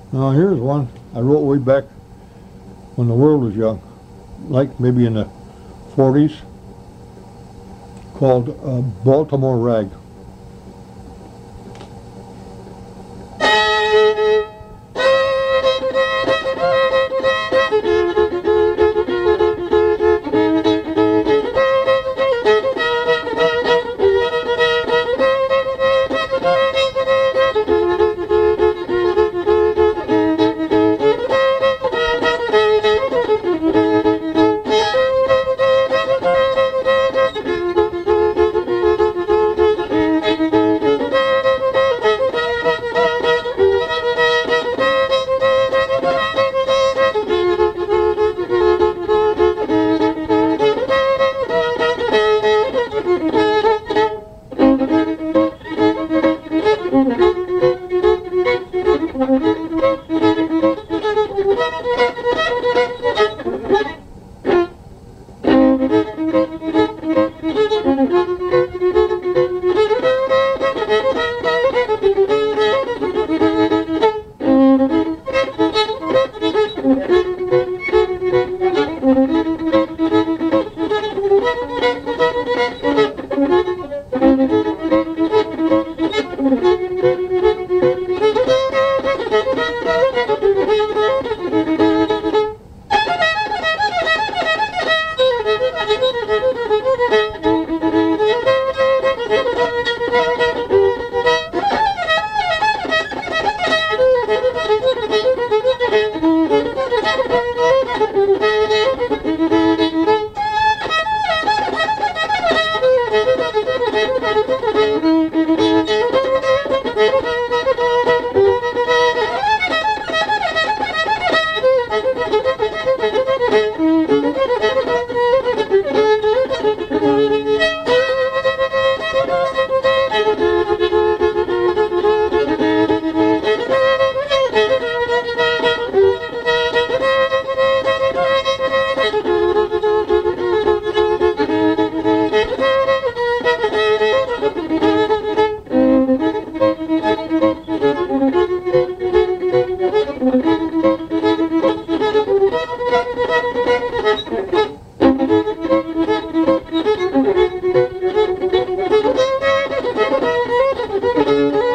Now here's one I wrote way back when the world was young, like maybe in the 40s, called Baltimore Rag.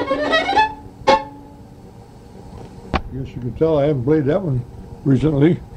Guess you can tell I haven't played that one recently.